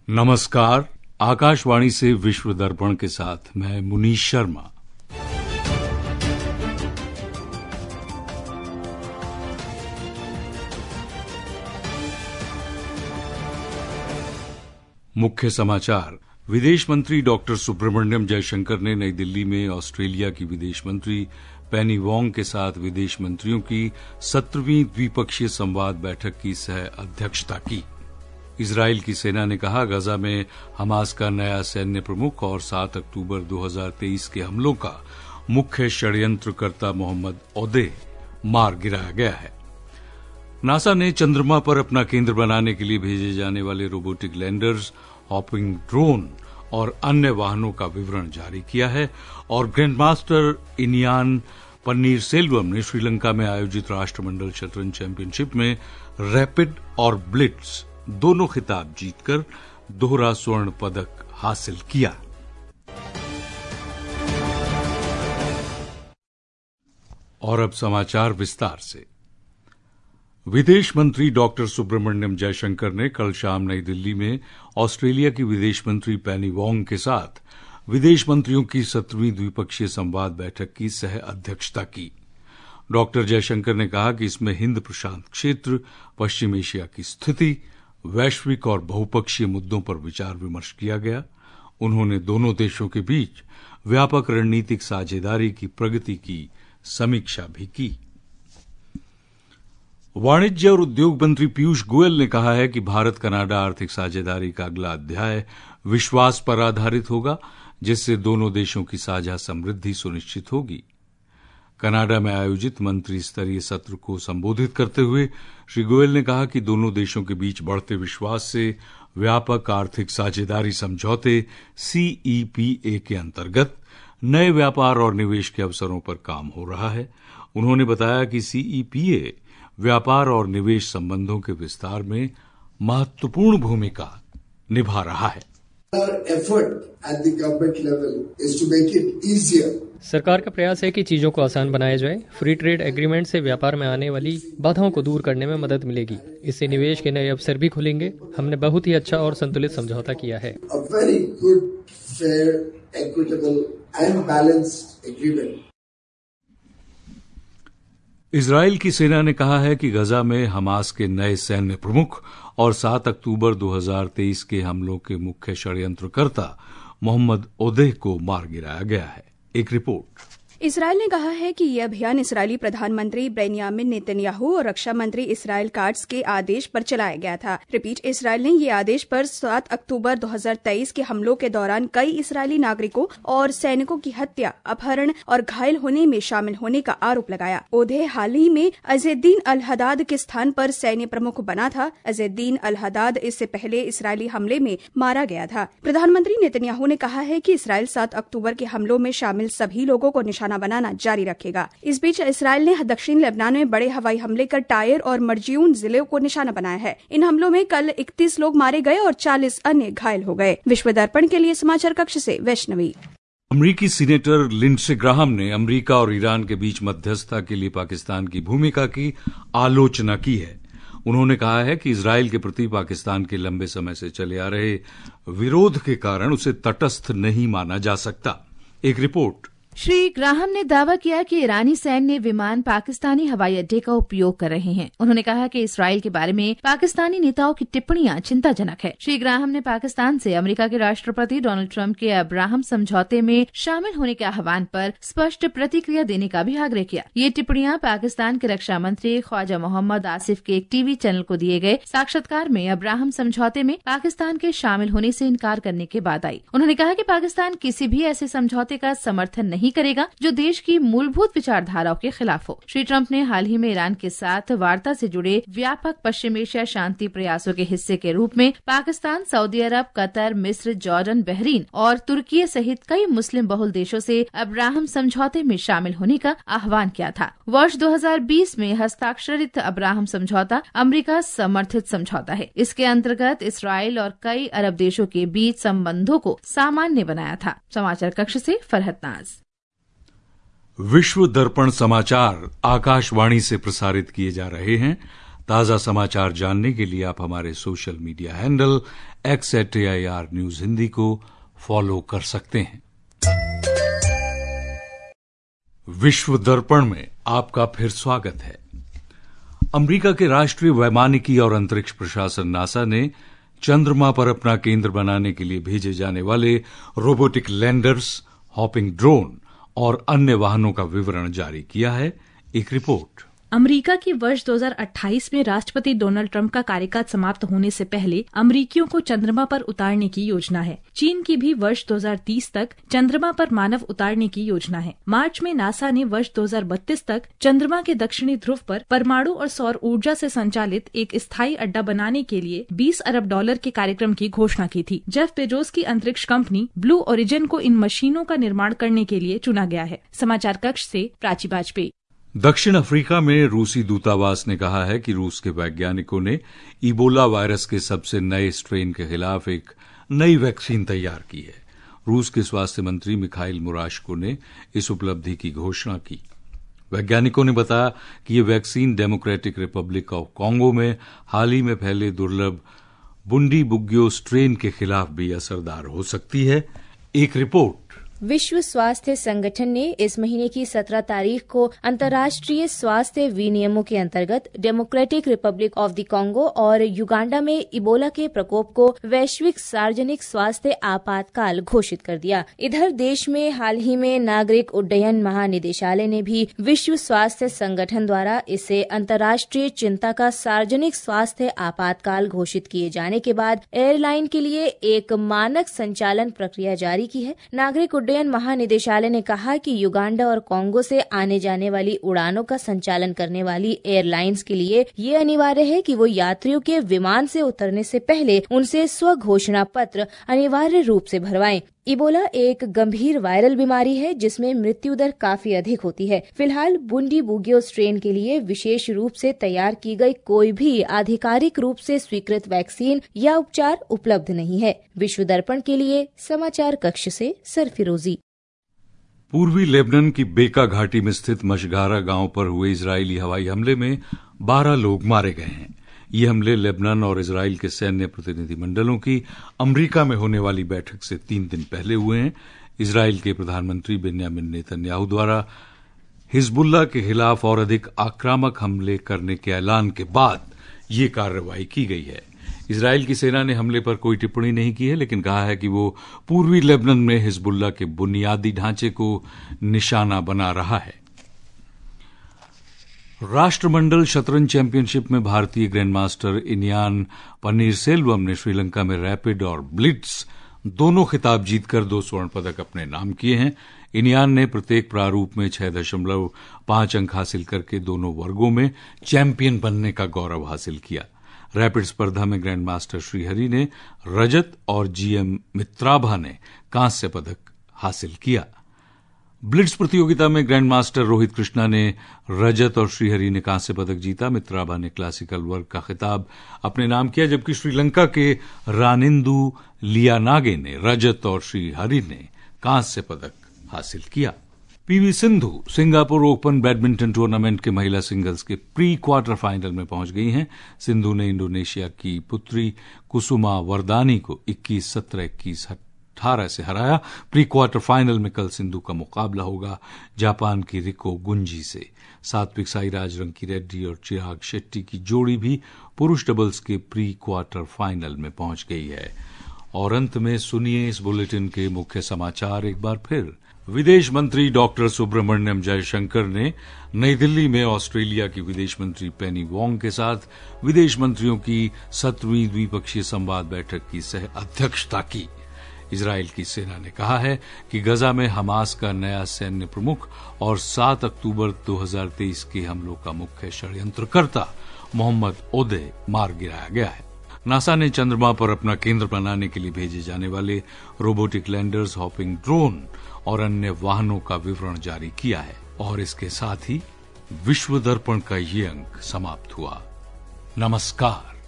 नमस्कार। आकाशवाणी से विश्व दर्पण के साथ मैं मुनीश शर्मा। मुख्य समाचार। विदेश मंत्री डॉक्टर सुब्रमण्यम जयशंकर ने नई दिल्ली में ऑस्ट्रेलिया की विदेश मंत्री पेनी वोंग के साथ विदेश मंत्रियों की 17वीं द्विपक्षीय संवाद बैठक की सह अध्यक्षता की। इजराइल की सेना ने कहा, गजा में हमास का नया सैन्य प्रमुख और 7 अक्टूबर 2023 के हमलों का मुख्य षड्यंत्रकर्ता मोहम्मद ओदेह मार गिराया गया है। नासा ने चंद्रमा पर अपना केंद्र बनाने के लिए भेजे जाने वाले रोबोटिक लैंडर्स, हॉपिंग ड्रोन और अन्य वाहनों का विवरण जारी किया है। और ग्रैंडमास्टर इनियान पन्नीरसेल्वम ने श्रीलंका में आयोजित राष्ट्रमंडल शतरंज चैंपियनशिप में रैपिड और ब्लिट्ज दोनों खिताब जीतकर दोहरा स्वर्ण पदक हासिल किया। और अब समाचार विस्तार से। विदेश मंत्री डॉक्टर सुब्रमण्यम जयशंकर ने कल शाम नई दिल्ली में ऑस्ट्रेलिया की विदेश मंत्री पेनी वोंग के साथ विदेश मंत्रियों की 17वीं द्विपक्षीय संवाद बैठक की सह अध्यक्षता की। डॉक्टर जयशंकर ने कहा कि इसमें हिंद प्रशांत क्षेत्र, पश्चिम एशिया की स्थिति, वैश्विक और बहुपक्षीय मुद्दों पर विचार विमर्श किया गया। उन्होंने दोनों देशों के बीच व्यापक रणनीतिक साझेदारी की प्रगति की समीक्षा भी की। वाणिज्य और उद्योग मंत्री पीयूष गोयल ने कहा है कि भारत कनाडा आर्थिक साझेदारी का अगला अध्याय विश्वास पर आधारित होगा, जिससे दोनों देशों की साझा समृद्धि सुनिश्चित होगी। कनाडा में आयोजित मंत्री स्तरीय सत्र को संबोधित करते हुए श्री गोयल ने कहा कि दोनों देशों के बीच बढ़ते विश्वास से व्यापक आर्थिक साझेदारी समझौते CEPA के अंतर्गत नए व्यापार और निवेश के अवसरों पर काम हो रहा है। उन्होंने बताया कि CEPA व्यापार और निवेश संबंधों के विस्तार में महत्वपूर्ण भूमिका निभा रहा है। सरकार का प्रयास है कि चीजों को आसान बनाया जाए। फ्री ट्रेड एग्रीमेंट से व्यापार में आने वाली बाधाओं को दूर करने में मदद मिलेगी। इससे निवेश के नए अवसर भी खुलेंगे। हमने बहुत ही अच्छा और संतुलित समझौता किया है। इजराइल की सेना ने कहा है कि गजा में हमास के नए सैन्य प्रमुख और 7 अक्टूबर 2023 के हमलों के मुख्य षड्यंत्रकर्ता मोहम्मद ओदेह को मार गिराया गया है। एक रिपोर्ट। इजराइल ने कहा है कि यह अभियान इजरायली प्रधानमंत्री बेंयामिन नेतन्याहू और रक्षा मंत्री इस्राएल काट्ज के आदेश पर चलाया गया था। रिपीट, इजराइल ने ये आदेश पर 7 अक्टूबर 2023 के हमलों के दौरान कई इजरायली नागरिकों और सैनिकों की हत्या, अपहरण और घायल होने में शामिल होने का आरोप लगाया। ओदेह हाल ही में अज़ेद्दीन अल हदाद के स्थान पर सैन्य प्रमुख बना था। अज़ेद्दीन अल हदाद इससे पहले इजरायली हमले में मारा गया था। प्रधानमंत्री नेतन्याहू ने कहा है कि इजराइल 7 अक्टूबर के हमलों में शामिल सभी लोगों को निशाना बनाना जारी रखेगा। इस बीच इस्राएल ने दक्षिण लेबनान में बड़े हवाई हमले कर टायर और मर्जियून जिले को निशाना बनाया है। इन हमलों में कल 31 लोग मारे गए और 40 अन्य घायल हो गए। विश्व दर्पण के लिए समाचार कक्ष से वैष्णवी। अमरीकी सीनेटर लिंडसे ग्राहम ने अमरीका और ईरान के बीच मध्यस्थता के लिए पाकिस्तान की भूमिका की आलोचना की है। उन्होंने कहा है कि इजराइल के प्रति पाकिस्तान के लंबे समय से चले आ रहे विरोध के कारण उसे तटस्थ नहीं माना जा सकता। एक रिपोर्ट। श्री ग्राहम ने दावा किया कि ईरानी सैन्य विमान पाकिस्तानी हवाई अड्डे का उपयोग कर रहे हैं। उन्होंने कहा कि इस्राएल के बारे में पाकिस्तानी नेताओं की टिप्पणियां चिंताजनक है। श्री ग्राहम ने पाकिस्तान से अमेरिका के राष्ट्रपति डोनाल्ड ट्रंप के अब्राहम समझौते में शामिल होने के आह्वान पर स्पष्ट प्रतिक्रिया देने का भी आग्रह किया। ये टिप्पणियां पाकिस्तान के रक्षा मंत्री ख्वाजा मोहम्मद आसिफ के एक टीवी चैनल को दिए गए साक्षात्कार में अब्राहम समझौते में पाकिस्तान के शामिल होने से इनकार करने के बाद आई। उन्होंने कहा कि पाकिस्तान किसी भी ऐसे समझौते का समर्थन नहीं करेगा जो देश की मूलभूत विचारधाराओं के खिलाफ हो। श्री ट्रंप ने हाल ही में ईरान के साथ वार्ता से जुड़े व्यापक पश्चिम एशिया शांति प्रयासों के हिस्से के रूप में पाकिस्तान, सऊदी अरब, कतर, मिस्र, जॉर्डन, बहरीन और तुर्की सहित कई मुस्लिम बहुल देशों से अब्राहम समझौते में शामिल होने का आह्वान किया था। वर्ष 2020 में हस्ताक्षरित अब्राहम समझौता अमेरिका समर्थित समझौता है। इसके अंतर्गत इस्राएल और कई अरब देशों के बीच संबंधों को सामान्य बनाया था। समाचार कक्ष से फरहत नाज। विश्व दर्पण समाचार आकाशवाणी से प्रसारित किए जा रहे हैं। ताजा समाचार जानने के लिए आप हमारे social media handle x@AIR news Hindi को फॉलो कर सकते हैं। विश्व दर्पण में आपका फिर स्वागत है। अमेरिका के राष्ट्रीय वैमानिकी और अंतरिक्ष प्रशासन नासा ने चंद्रमा पर अपना केंद्र बनाने के लिए भेजे जाने वाले रोबोटिक लैंडर्स, हॉपिंग ड्रोन और अन्य वाहनों का विवरण जारी किया है। एक रिपोर्ट। अमेरिका की वर्ष 2028 में राष्ट्रपति डोनाल्ड ट्रंप का कार्यकाल समाप्त होने से पहले अमेरिकियों को चंद्रमा पर उतारने की योजना है। चीन की भी वर्ष 2030 तक चंद्रमा पर मानव उतारने की योजना है। मार्च में नासा ने वर्ष 2032 तक चंद्रमा के दक्षिणी ध्रुव पर परमाणु और सौर ऊर्जा से संचालित एक स्थायी अड्डा बनाने के लिए $20 अरब के कार्यक्रम की घोषणा की थी। जेफ बेजोस की अंतरिक्ष कंपनी ब्लू ओरिजिन को इन मशीनों का निर्माण करने के लिए चुना गया है। समाचार कक्ष से प्राची वाजपेयी। दक्षिण अफ्रीका में रूसी दूतावास ने कहा है कि रूस के वैज्ञानिकों ने इबोला वायरस के सबसे नए स्ट्रेन के खिलाफ एक नई वैक्सीन तैयार की है। रूस के स्वास्थ्य मंत्री मिखाइल मुराशको ने इस उपलब्धि की घोषणा की। वैज्ञानिकों ने बताया कि ये vaccine democratic republic of Congo में हाल ही में फैले दुर्लभ बुंडीबुग्यो स्ट्रेन के खिलाफ भी असरदार हो सकती है। एक रिपोर्ट। विश्व स्वास्थ्य संगठन ने इस महीने की 17 तारीख को अंतर्राष्ट्रीय स्वास्थ्य विनियमों के अंतर्गत democratic republic of the Congo और युगांडा में इबोला के प्रकोप को वैश्विक सार्वजनिक स्वास्थ्य आपातकाल घोषित कर दिया। इधर देश में हाल ही में नागरिक उड्डयन महानिदेशालय ने भी विश्व स्वास्थ्य संगठन द्वारा इसे अंतर्राष्ट्रीय चिंता का सार्वजनिक स्वास्थ्य आपातकाल घोषित किए जाने के बाद एयरलाइन के लिए एक मानक संचालन प्रक्रिया जारी की है। नागरिक उड्डयन महानिदेशालय ने कहा कि युगांडा और कांगो से आने जाने वाली उड़ानों का संचालन करने वाली एयरलाइंस के लिए ये अनिवार्य है कि वो यात्रियों के विमान से उतरने से पहले उनसे स्वघोषणा पत्र अनिवार्य रूप से भरवाएं। इबोला एक गंभीर वायरल बीमारी है जिसमें मृत्यु दर काफी अधिक होती है। फिलहाल बुंडीबुग्यो स्ट्रेन के लिए विशेष रूप से तैयार की गई कोई भी आधिकारिक रूप से स्वीकृत वैक्सीन या उपचार उपलब्ध नहीं है। विश्व दर्पण के लिए समाचार कक्ष से सरफिरोजी। पूर्वी लेबनान की बेका घाटी में स्थित मशगारा गांव पर हुए इजरायली हवाई हमले में 12 लोग मारे गए हैं। ये हमले लेबनान और इजराइल के सैन्य प्रतिनिधिमंडलों की अमेरिका में होने वाली बैठक से 3 दिन पहले हुए हैं। इजराइल के प्रधानमंत्री बेन्यामिन नेतन्याहू द्वारा हिजबुल्लाह के खिलाफ और अधिक आक्रामक हमले करने के ऐलान के बाद ये कार्रवाई की गई है। इजराइल की सेना ने हमले पर कोई टिप्पणी नहीं की है, लेकिन कहा है कि वो पूर्वी लेबनान में हिजबुल्लाह के बुनियादी ढांचे को निशाना बना रहा है। राष्ट्रमंडल शतरंज चैंपियनशिप में भारतीय ग्रैंडमास्टर इनियान पनीरसेल्वम ने श्रीलंका में रैपिड और ब्लिट्ज दोनों खिताब जीतकर 2 स्वर्ण पदक अपने नाम किए हैं। इनियान ने प्रत्येक प्रारूप में 6.5 अंक हासिल करके दोनों वर्गों में चैंपियन बनने का गौरव हासिल किया। रैपिड स्पर्धा में ग्रैंडमास्टर श्रीहरि ने रजत और जीएम मित्राभा ने कांस्य पदक हासिल किया। ब्लिट्ज प्रतियोगिता में ग्रैंडमास्टर रोहित कृष्णा ने रजत और श्रीहरि ने कांस्य पदक जीता। मित्राभा ने क्लासिकल वर्ग का खिताब अपने नाम किया, जबकि श्रीलंका के रानिंदु लियानागे ने रजत और श्रीहरि ने कांस्य पदक हासिल किया। PV Sindhu Singapore open badminton tournament के महिला सिंगल्स के प्री क्वार्टर फाइनल में पहुंच गई हैं। सिंधु ने इंडोनेशिया की पुत्री कुसुमा वरदानी को 21-17, 21-18 से हराया। प्री क्वार्टर फाइनल में कल सिंधु का मुकाबला होगा जापान की रिको गुंजी से। सात्विक साईराज, रंकी रेड्डी और चिराग शेट्टी की जोड़ी भी पुरुष डबल्स के प्री क्वार्टर फाइनल में पहुंच गई है। और अंत में सुनिए इस बुलेटिन के मुख्य समाचार एक बार फिर। विदेश मंत्री डॉक्टर सुब्रमण्यम जयशंकर ने नई दिल्ली में ऑस्ट्रेलिया की विदेश मंत्री पेनी वोंग के साथ विदेश मंत्रियों की 17वीं द्विपक्षीय संवाद बैठक की सह अध्यक्षता की। इजराइल की सेना ने कहा है कि गजा में हमास का नया सैन्य प्रमुख और 7 अक्टूबर 2023 के हमलों का मुख्य षड्यंत्रकर्ता मोहम्मद ओदे मार गिराया गया है। नासा ने चंद्रमा पर अपना केंद्र बनाने के लिए भेजे जाने वाले रोबोटिक लैंडर्स, हॉपिंग ड्रोन और अन्य वाहनों का विवरण जारी किया है। और इसके साथ ही विश्व दर्पण का ये अंक समाप्त हुआ। नमस्कार।